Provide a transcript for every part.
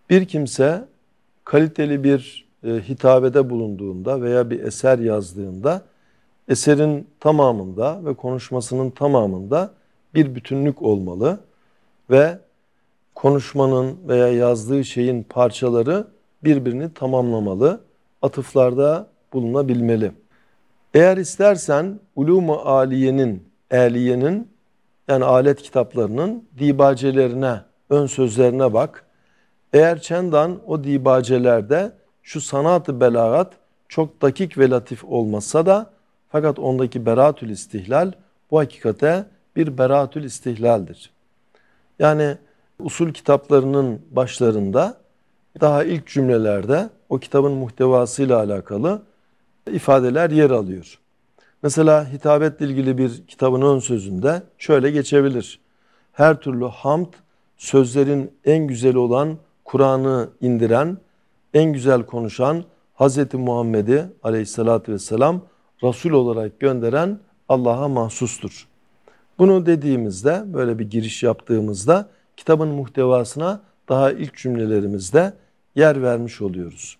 Bir kimse kaliteli bir hitabede bulunduğunda veya bir eser yazdığında eserin tamamında ve konuşmasının tamamında bir bütünlük olmalı ve konuşmanın veya yazdığı şeyin parçaları birbirini tamamlamalı, atıflarda bulunabilmeli. Eğer istersen ulûm-u âliyenin yani alet kitaplarının dibacelerine, ön sözlerine bak. Eğer çendan o dibacelerde şu sanat-ı belagat çok dakik ve latif olmasa da fakat ondaki beraatül istihlal bu hakikate bir beraatül istihlaldir. Yani usul kitaplarının başlarında daha ilk cümlelerde o kitabın muhtevasıyla alakalı ifadeler yer alıyor. Mesela hitabetle ilgili bir kitabın ön sözünde şöyle geçebilir. Her türlü hamd sözlerin en güzeli olan Kur'an'ı indiren, en güzel konuşan Hz. Muhammed'i aleyhissalatü vesselam Resul olarak gönderen Allah'a mahsustur. Bunu dediğimizde, böyle bir giriş yaptığımızda kitabın muhtevasına daha ilk cümlelerimizde yer vermiş oluyoruz.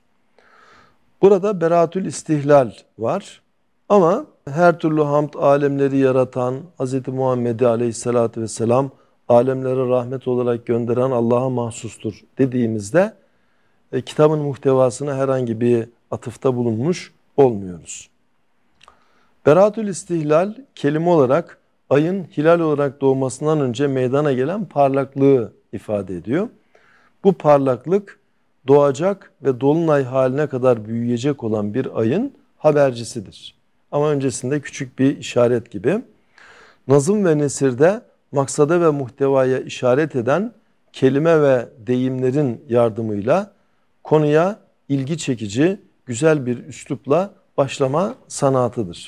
Burada beraatül istihlal var ama her türlü hamd alemleri yaratan Hz. Muhammed'i aleyhissalatü vesselam alemlere rahmet olarak gönderen Allah'a mahsustur dediğimizde kitabın muhtevasına herhangi bir atıfta bulunmuş olmuyoruz. Beraatül istihlal kelime olarak ayın hilal olarak doğmasından önce meydana gelen parlaklığı ifade ediyor. Bu parlaklık doğacak ve dolunay haline kadar büyüyecek olan bir ayın habercisidir. Ama öncesinde küçük bir işaret gibi. Nazım ve nesirde maksada ve muhtevaya işaret eden kelime ve deyimlerin yardımıyla konuya ilgi çekici, güzel bir üslupla başlama sanatıdır.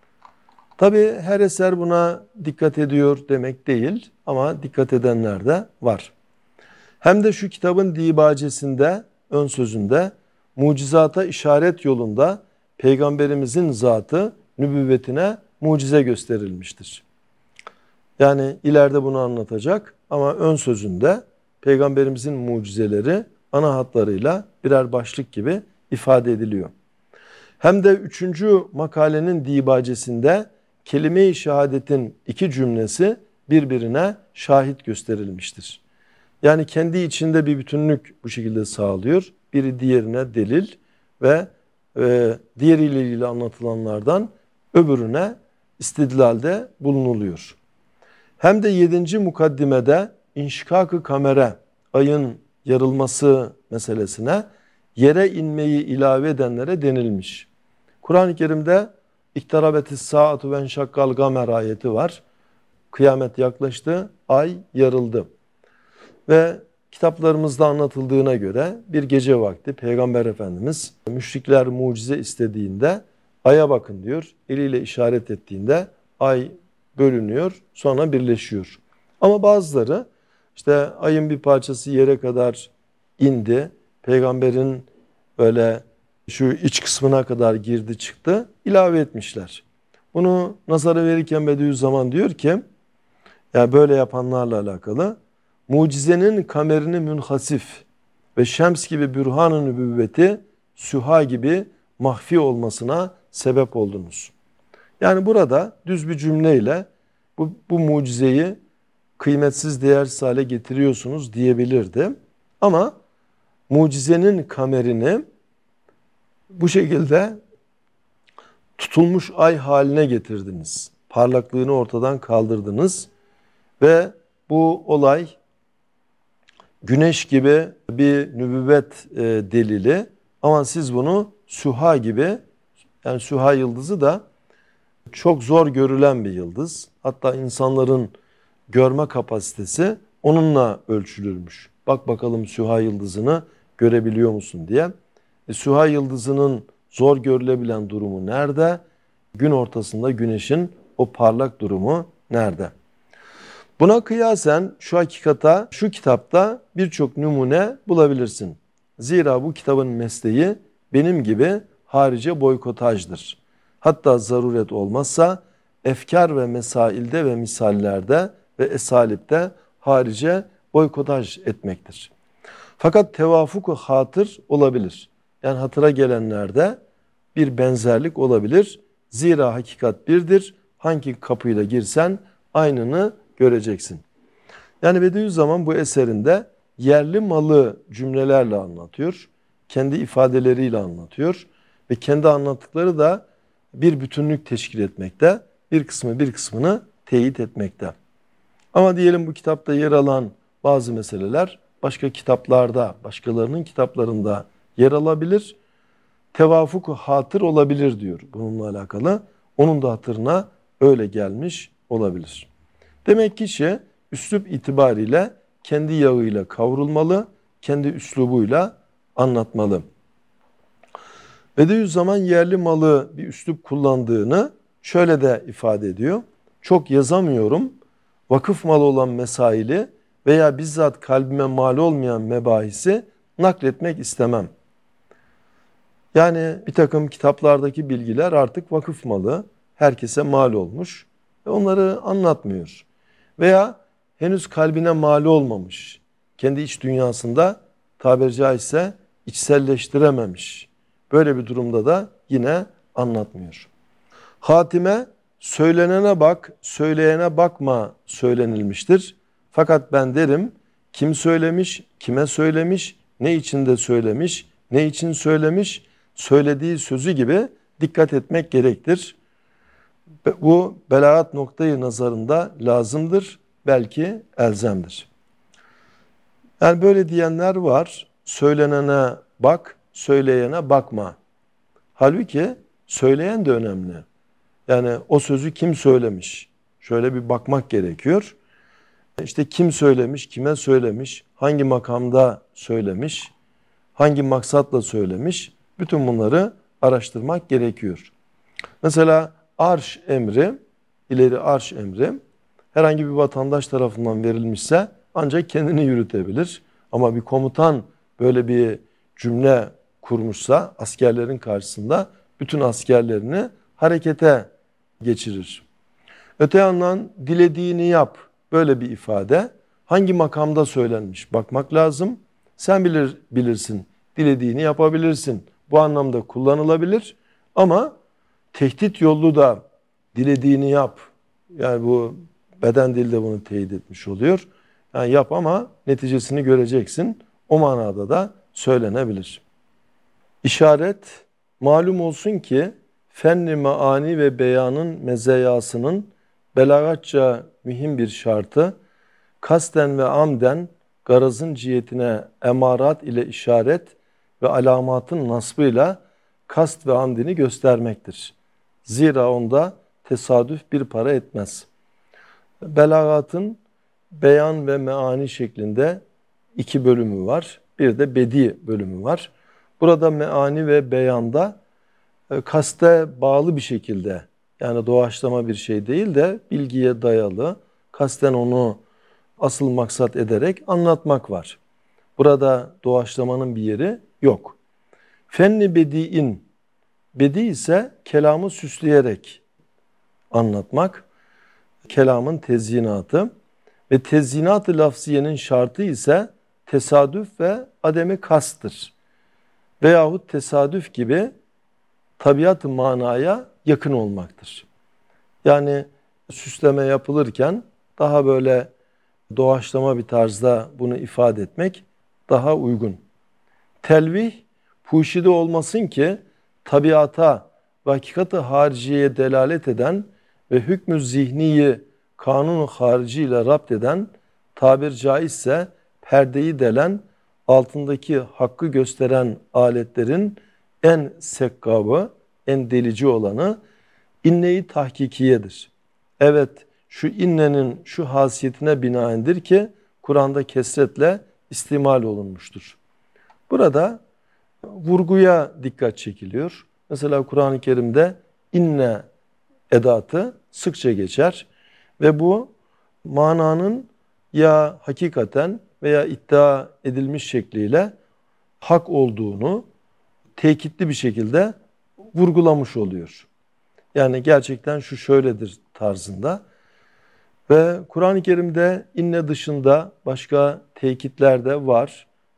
Tabi her eser buna dikkat ediyor demek değil ama dikkat edenler de var. Hem de şu kitabın dibacesinde, ön sözünde mucizata işaret yolunda Peygamberimizin zatı nübüvvetine mucize gösterilmiştir. Yani ileride bunu anlatacak ama ön sözünde Peygamberimizin mucizeleri ana hatlarıyla birer başlık gibi ifade ediliyor. Hem de 3. makalenin dibacesinde kelime-i şehadetin 2 cümlesi birbirine şahit gösterilmiştir. Yani kendi içinde bir bütünlük bu şekilde sağlıyor. Biri diğerine delil ve diğeriyle ilgili anlatılanlardan öbürüne istidlalde bulunuluyor. Hem de 7. mukaddimede inşikak-ı kamere, ayın yarılması meselesine yere inmeyi ilave edenlere denilmiş. Kur'an-ı Kerim'de İktarabetis saatu ve enşakkal gamer ayeti var. Kıyamet yaklaştı, ay yarıldı. Ve kitaplarımızda anlatıldığına göre bir gece vakti Peygamber Efendimiz müşrikler mucize istediğinde aya bakın diyor. Eliyle işaret ettiğinde ay bölünüyor, sonra birleşiyor. Ama bazıları işte ayın bir parçası yere kadar indi. Peygamberin böyle şu iç kısmına kadar girdi çıktı, ilave etmişler. Bunu nazara verirken Bediüzzaman diyor ki, yani böyle yapanlarla alakalı, mucizenin kamerini münhasif ve şems gibi bürhan-ı nübüvveti süha gibi mahfi olmasına sebep oldunuz. Yani burada düz bir cümleyle bu mucizeyi kıymetsiz değersiz hale getiriyorsunuz diyebilirdi. Ama mucizenin kamerini bu şekilde tutulmuş ay haline getirdiniz. Parlaklığını ortadan kaldırdınız ve bu olay güneş gibi bir nübüvvet delili ama siz bunu süha gibi, yani süha yıldızı da çok zor görülen bir yıldız. Hatta insanların görme kapasitesi onunla ölçülürmüş. Bak bakalım süha yıldızını görebiliyor musun diye. Süha yıldızının zor görülebilen durumu nerede? Gün ortasında güneşin o parlak durumu nerede? Buna kıyasen şu kitapta birçok numune bulabilirsin. Zira bu kitabın mesleği benim gibi harice boykotajdır. Hatta zaruret olmazsa efkar ve mesailde ve misallerde ve esalipte harice boykotaj etmektir. Fakat tevafuk-u hatır olabilir. Yani hatıra gelenlerde bir benzerlik olabilir. Zira hakikat birdir. Hangi kapıyla girsen aynını göreceksin. Yani Bediüzzaman bu eserinde yerli malı cümlelerle anlatıyor. Kendi ifadeleriyle anlatıyor. Ve kendi anlattıkları da bir bütünlük teşkil etmekte. Bir kısmını teyit etmekte. Ama diyelim bu kitapta yer alan bazı meseleler başka kitaplarda, başkalarının kitaplarında yer alabilir. Tevafuk-u hatır olabilir diyor bununla alakalı. Onun da hatırına öyle gelmiş olabilir. Demek ki kişi üslup itibariyle kendi yağıyla kavrulmalı, kendi üslubuyla anlatmalı. Bediüzzaman yerli malı bir üslup kullandığını şöyle de ifade ediyor. Çok yazamıyorum, vakıf malı olan mesaili veya bizzat kalbime mal olmayan mebahisi nakletmek istemem. Yani bir takım kitaplardaki bilgiler artık vakıf malı, herkese mal olmuş ve onları anlatmıyor. Veya henüz kalbine mal olmamış, kendi iç dünyasında tabiri caizse içselleştirememiş. Böyle bir durumda da yine anlatmıyor. Hatime söylenene bak, söyleyene bakma söylenilmiştir. Fakat ben derim kim söylemiş, kime söylemiş, ne içinde söylemiş, ne için söylemiş, söylediği sözü gibi dikkat etmek gerektir. Bu belagat noktayı nazarında lazımdır, belki elzemdir. Yani böyle diyenler var, söylenene bak, söyleyene bakma. Halbuki söyleyen de önemli. Yani o sözü kim söylemiş? Şöyle bir bakmak gerekiyor. İşte kim söylemiş, kime söylemiş, hangi makamda söylemiş, hangi maksatla söylemiş? Bütün bunları araştırmak gerekiyor. Mesela arş emri, ileri arş emri herhangi bir vatandaş tarafından verilmişse ancak kendini yürütebilir. Ama bir komutan böyle bir cümle kurmuşsa askerlerin karşısında bütün askerlerini harekete geçirir. Öte yandan dilediğini yap böyle bir ifade hangi makamda söylenmiş bakmak lazım. Sen bilirsin, dilediğini yapabilirsin. Bu anlamda kullanılabilir ama tehdit yolu da dilediğini yap. Yani bu beden dilde bunu teyit etmiş oluyor. Yani yap ama neticesini göreceksin. O manada da söylenebilir. İşaret, malum olsun ki fenni maani ve beyanın mezeyasının belagatça mühim bir şartı, kasten ve amden garazın cihetine emarat ile işaret ve alamatın nasbıyla kast ve amdini göstermektir. Zira onda tesadüf bir para etmez. Belagatın beyan ve meani şeklinde iki bölümü var. Bir de bedi bölümü var. Burada meani ve beyanda kaste bağlı bir şekilde, yani doğaçlama bir şey değil de bilgiye dayalı, kasten onu asıl maksat ederek anlatmak var. Burada doğaçlamanın bir yeri yok. Fenni bedi'in, bedi ise kelamı süsleyerek anlatmak, kelamın tezyinatı ve tezyinat-ı lafziyenin şartı ise tesadüf ve ademi kasttır. Veyahut tesadüf gibi tabiat-ı manaya yakın olmaktır. Yani süsleme yapılırken daha böyle doğaçlama bir tarzda bunu ifade etmek daha uygun. Telvih, puşide olmasın ki tabiata ve hakikat-ı hariciyeye delalet eden ve hükmü zihniyi kanun-u harici ile rapt eden, tabir caizse perdeyi delen, altındaki hakkı gösteren aletlerin en sekkabı, en delici olanı inne-i tahkikiyedir. Evet, şu innenin şu hasiyetine binaendir ki Kur'an'da kesretle istimal olunmuştur. Burada vurguya dikkat çekiliyor. Mesela Kur'an-ı Kerim'de inne edatı sıkça geçer ve bu mananın ya hakikaten veya iddia edilmiş şekliyle hak olduğunu tekitli bir şekilde vurgulamış oluyor. Yani gerçekten şu şöyledir tarzında. Ve Kur'an-ı Kerim'de inne dışında başka tekitler de var.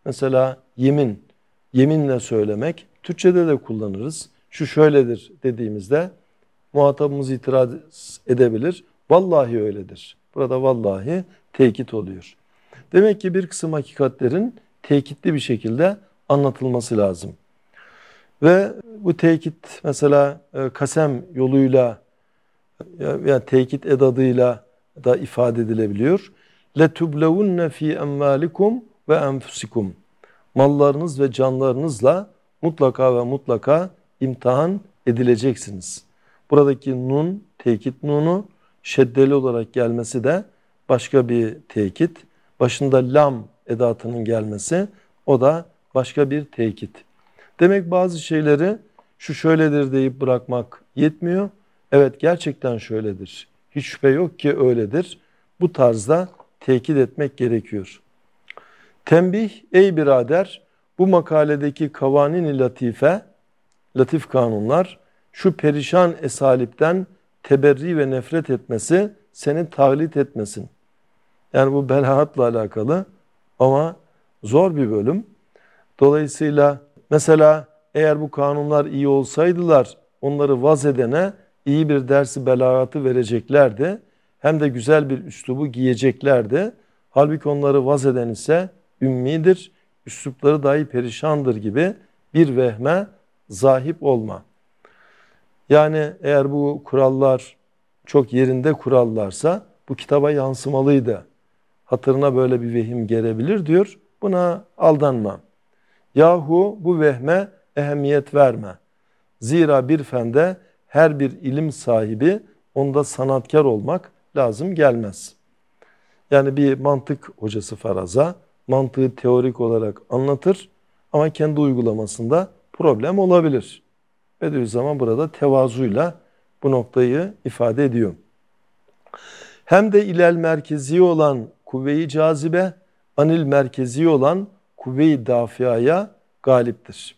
Mesela yemin, yeminle söylemek Türkçede de kullanırız. Şu şöyledir dediğimizde muhatabımız itiraz edebilir. Vallahi öyledir. Burada vallahi tekit oluyor. Demek ki bir kısım hakikatlerin tekitli bir şekilde anlatılması lazım. Ve bu tekit mesela kasem yoluyla veya tekit edadıyla da ifade edilebiliyor. لَتُبْلَوُنَّ ف۪ي اَمْوَالِكُمْ وَاَنْفُسِكُمْ Mallarınız ve canlarınızla mutlaka ve mutlaka imtihan edileceksiniz. Buradaki nun, tekit nunu şeddeli olarak gelmesi de başka bir tekit. Başında lam edatının gelmesi o da başka bir tekit. Demek bazı şeyleri şu şöyledir deyip bırakmak yetmiyor. Evet gerçekten şöyledir. Hiç şüphe yok ki öyledir. Bu tarzda tekit etmek gerekiyor. Tembih ey birader bu makaledeki kavanin-i latife, latif kanunlar şu perişan esalipten teberri ve nefret etmesi seni taklit etmesin. Yani bu belagatla alakalı ama zor bir bölüm. Dolayısıyla mesela eğer bu kanunlar iyi olsaydılar onları vaz edene iyi bir dersi belagatı vereceklerdi. Hem de güzel bir üslubu giyeceklerdi. Halbuki onları vaz eden ise ümmidir, üslupları dahi perişandır gibi bir vehme zahip olma. Yani eğer bu kurallar çok yerinde kurallarsa bu kitaba yansımalıydı. Hatırına böyle bir vehim gelebilir diyor. Buna aldanma. Yahu bu vehme ehemmiyet verme. Zira bir fende her bir ilim sahibi onda sanatkar olmak lazım gelmez. Yani bir mantık hocası faraza mantığı teorik olarak anlatır ama kendi uygulamasında problem olabilir. Bediüzzaman burada tevazuyla bu noktayı ifade ediyor. Hem de ilel merkezi olan kuvve-i cazibe, anil merkezi olan kuvve-i dafiaya galiptir.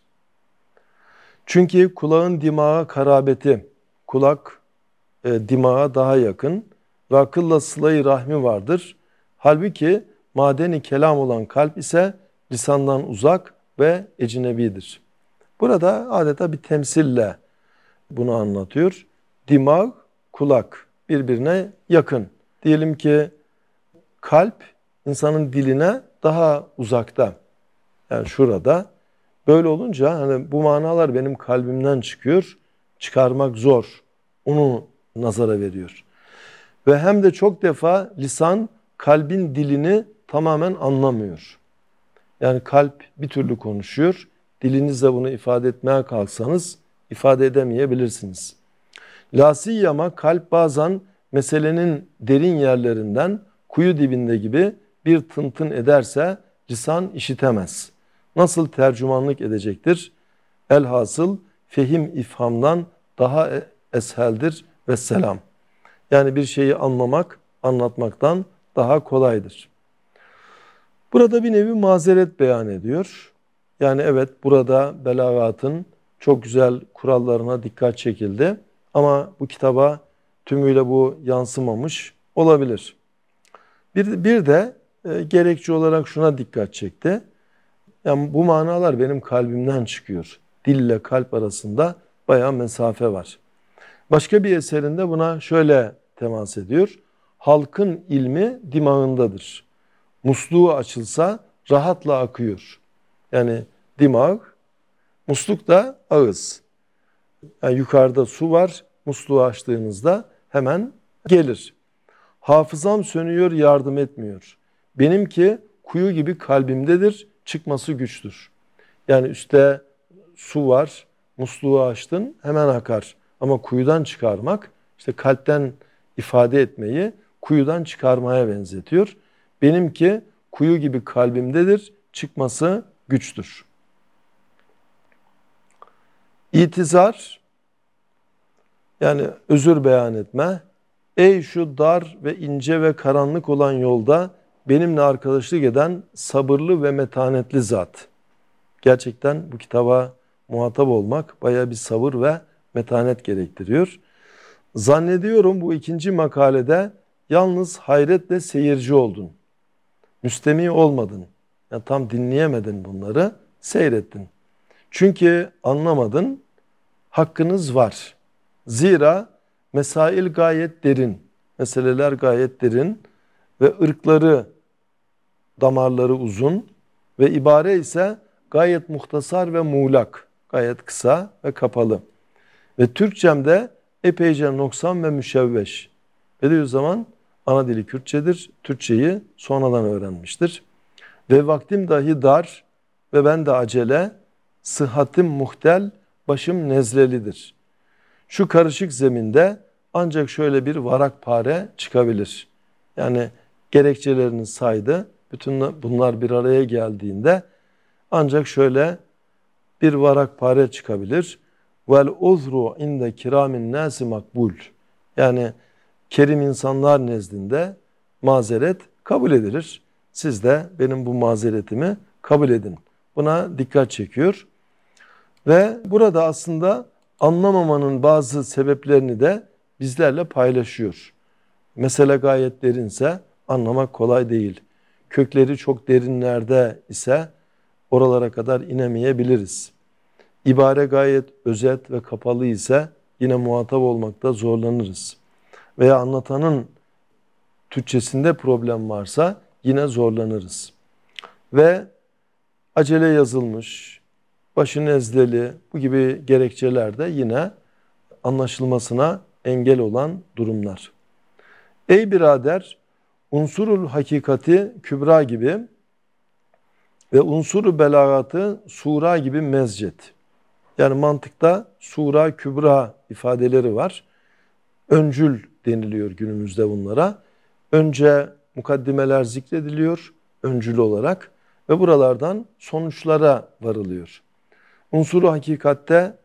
Çünkü kulağın dimağa karabeti, kulak dimağa daha yakın ve akılla sıla-i rahmi vardır. Halbuki madeni kelam olan kalp ise lisandan uzak ve ecnebidir. Burada adeta bir temsille bunu anlatıyor. Dimağ, kulak birbirine yakın. Diyelim ki kalp insanın diline daha uzakta. Yani şurada. Böyle olunca hani bu manalar benim kalbimden çıkıyor. Çıkarmak zor. Onu nazara veriyor. Ve hem de çok defa lisan kalbin dilini tamamen anlamıyor. Yani kalp bir türlü konuşuyor. Dilinizle bunu ifade etmeye kalksanız ifade edemeyebilirsiniz. Lasiyyama kalp bazen meselenin derin yerlerinden kuyu dibinde gibi bir tıntın ederse lisan işitemez. Nasıl tercümanlık edecektir? Elhasıl fehim ifhamdan daha esheldir ve selam. Yani bir şeyi anlamak anlatmaktan daha kolaydır. Burada bir nevi mazeret beyan ediyor. Yani evet burada belagatın çok güzel kurallarına dikkat çekildi. Ama bu kitaba tümüyle bu yansımamış olabilir. Bir de gerekçe olarak şuna dikkat çekti. Yani bu manalar benim kalbimden çıkıyor. Dille kalp arasında bayağı mesafe var. Başka bir eserinde buna şöyle temas ediyor. Halkın ilmi dimağındadır. Musluğu açılsa rahatla akıyor. Yani dimağ, musluk da ağız. Yani yukarıda su var, musluğu açtığınızda hemen gelir. Hafızam sönüyor, yardım etmiyor. Benimki kuyu gibi kalbimdedir, çıkması güçtür. Yani üstte su var, musluğu açtın, hemen akar. Ama kuyudan çıkarmak, işte kalpten ifade etmeyi kuyudan çıkarmaya benzetiyor. Benimki kuyu gibi kalbimdedir, çıkması güçtür. İtizar, yani özür beyan etme. Ey şu dar ve ince ve karanlık olan yolda benimle arkadaşlık eden sabırlı ve metanetli zat. Gerçekten bu kitaba muhatap olmak bayağı bir sabır ve metanet gerektiriyor. Zannediyorum bu ikinci makalede yalnız hayretle seyirci oldun. Müstemi olmadın. Yani tam dinleyemedin bunları, seyrettin. Çünkü anlamadın, hakkınız var. Zira mesail gayet derin, meseleler gayet derin ve ırkları, damarları uzun ve ibare ise gayet muhtasar ve muğlak, gayet kısa ve kapalı. Ve Türkçemde epeyce noksan ve müşevveş. Bediüzzaman ana dili Kürtçedir, Türkçeyi sonradan öğrenmiştir. Ve vaktim dahi dar ve ben de acele, sıhhatim muhtel, başım nezlelidir. Şu karışık zeminde ancak şöyle bir varakpare çıkabilir. Yani gerekçelerini saydı. Bütün bunlar bir araya geldiğinde ancak şöyle bir varakpare çıkabilir. Vel uzru inde kiramin nasi makbul. Yani kerim insanlar nezdinde mazeret kabul edilir. Siz de benim bu mazeretimi kabul edin. Buna dikkat çekiyor. Ve burada aslında anlamamanın bazı sebeplerini de bizlerle paylaşıyor. Mesele gayet derinse anlamak kolay değil. Kökleri çok derinlerde ise oralara kadar inemeyebiliriz. İbare gayet özet ve kapalı ise yine muhatap olmakta zorlanırız. Veya anlatanın Türkçesinde problem varsa yine zorlanırız. Ve acele yazılmış, başı nezleli bu gibi gerekçeler de yine anlaşılmasına engel olan durumlar. Ey birader, unsurul hakikati kübra gibi ve unsuru belagatı sura gibi mezcet. Yani mantıkta sura kübra ifadeleri var. Öncül deniliyor günümüzde bunlara. Önce mukaddimeler zikrediliyor öncül olarak ve buralardan sonuçlara varılıyor. Unsuru hakikatte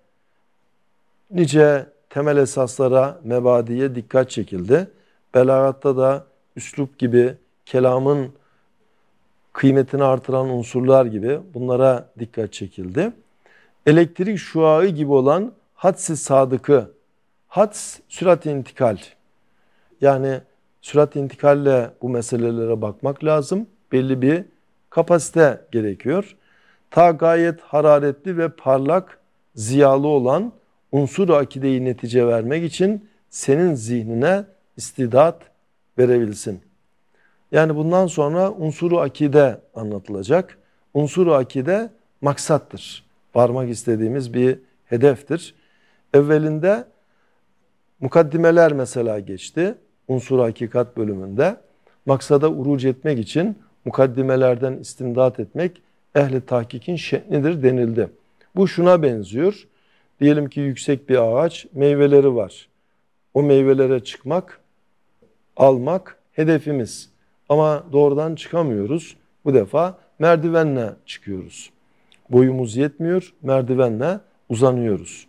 nice temel esaslara, mebadiye dikkat çekildi. Belagatta da üslup gibi, kelamın kıymetini artıran unsurlar gibi bunlara dikkat çekildi. Elektrik şuağı gibi olan hadsi sadıkı, hads sürat-i intikal. Yani sürat-i intikalle bu meselelere bakmak lazım. Belli bir kapasite gerekiyor. Ta gayet hararetli ve parlak, ziyalı olan unsur-u akideyi netice vermek için senin zihnine istidat verebilsin. Yani bundan sonra unsur-u akide anlatılacak. Unsur-u akide maksattır. Varmak istediğimiz bir hedeftir. Evvelinde mukaddimeler mesela geçti. Unsur-u hakikat bölümünde. Maksada uruc etmek için mukaddimelerden istimdat etmek ehli tahkikin şe'nidir denildi. Bu şuna benziyor. Diyelim ki yüksek bir ağaç, meyveleri var. O meyvelere çıkmak, almak hedefimiz. Ama doğrudan çıkamıyoruz. Bu defa merdivenle çıkıyoruz. Boyumuz yetmiyor, merdivenle uzanıyoruz.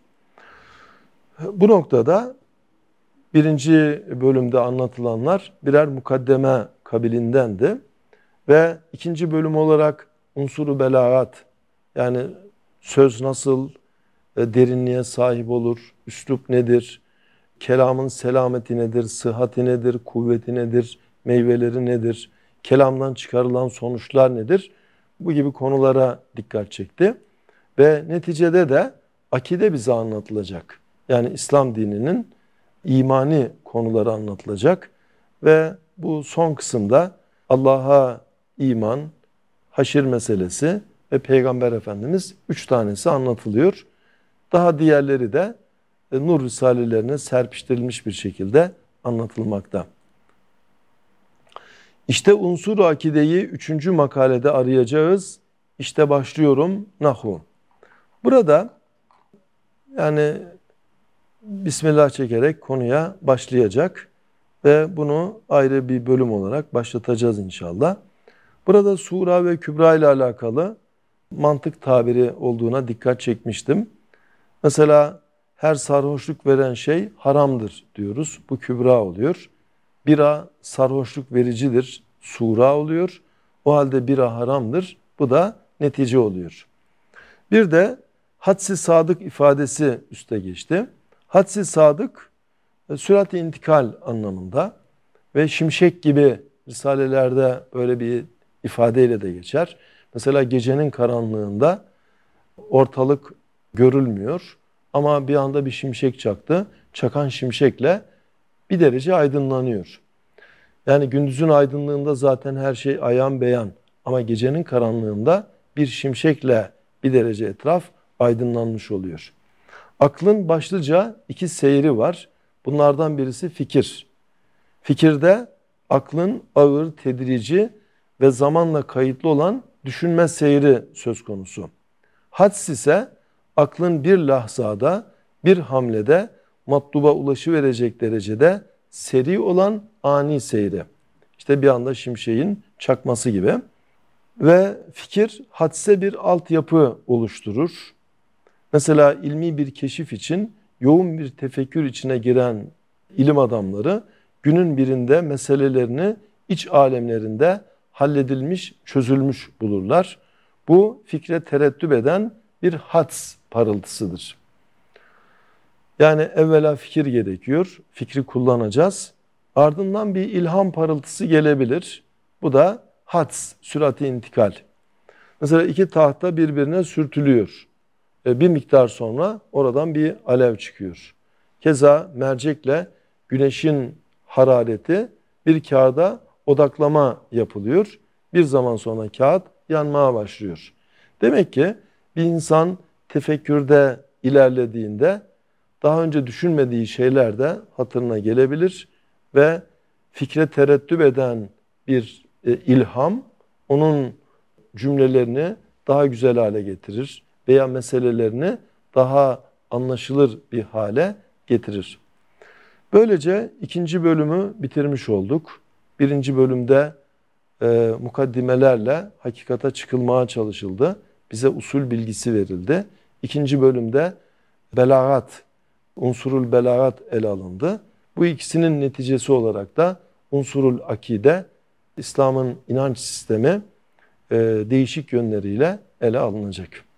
Bu noktada birinci bölümde anlatılanlar birer mukaddeme kabilindendi. Ve ikinci bölüm olarak unsuru belagat, yani söz nasıl derinliğe sahip olur, üslup nedir, kelamın selameti nedir, sıhhati nedir, kuvveti nedir, meyveleri nedir, kelamdan çıkarılan sonuçlar nedir? Bu gibi konulara dikkat çekti. Ve neticede de akide bize anlatılacak. Yani İslam dininin imani konuları anlatılacak. Ve bu son kısımda Allah'a iman, haşir meselesi ve Peygamber Efendimiz 3 tanesi anlatılıyor. Daha diğerleri de Nur Risalelerine serpiştirilmiş bir şekilde anlatılmakta. İşte unsur-u akideyi 3. makalede arayacağız. İşte başlıyorum nahu. Burada yani Bismillah çekerek konuya başlayacak ve bunu ayrı bir bölüm olarak başlatacağız inşallah. Burada sura ve kübra ile alakalı mantık tabiri olduğuna dikkat çekmiştim. Mesela her sarhoşluk veren şey haramdır diyoruz. Bu kübra oluyor. Bira sarhoşluk vericidir. Sura oluyor. O halde bira haramdır. Bu da netice oluyor. Bir de hadsi sadık ifadesi üste geçti. Hadsi sadık sürat-i intikal anlamında ve şimşek gibi risalelerde böyle bir ifadeyle de geçer. Mesela gecenin karanlığında ortalık görülmüyor ama bir anda bir şimşek çaktı. Çakan şimşekle bir derece aydınlanıyor. Yani gündüzün aydınlığında zaten her şey ayan beyan ama gecenin karanlığında bir şimşekle bir derece etraf aydınlanmış oluyor. Aklın başlıca iki seyri var. Bunlardan birisi fikir. Fikirde aklın ağır, tedrici ve zamanla kayıtlı olan düşünme seyri söz konusu. Hads ise aklın bir lahzada, bir hamlede matluba ulaşıverecek derecede seri olan ani seyri. İşte bir anda şimşeğin çakması gibi. Ve fikir hadse bir altyapı oluşturur. Mesela ilmi bir keşif için yoğun bir tefekkür içine giren ilim adamları günün birinde meselelerini iç alemlerinde halledilmiş, çözülmüş bulurlar. Bu fikre tereddüt eden bir hads parıltısıdır. Yani evvela fikir gerekiyor, fikri kullanacağız. Ardından bir ilham parıltısı gelebilir. Bu da hads, sürati intikal. Mesela iki tahta birbirine sürtülüyor. Bir miktar sonra oradan bir alev çıkıyor. Keza mercekle güneşin harareti bir kağıda odaklama yapılıyor. Bir zaman sonra kağıt yanmaya başlıyor. Demek ki bir insan tefekkürde ilerlediğinde daha önce düşünmediği şeyler de hatırına gelebilir ve fikre tereddüt eden bir ilham onun cümlelerini daha güzel hale getirir veya meselelerini daha anlaşılır bir hale getirir. Böylece ikinci bölümü bitirmiş olduk. Birinci bölümde mukaddimelerle hakikata çıkılmaya çalışıldı. Bize usul bilgisi verildi. İkinci bölümde belagat, unsurul belagat ele alındı. Bu ikisinin neticesi olarak da unsurul akide, İslam'ın inanç sistemi değişik yönleriyle ele alınacak.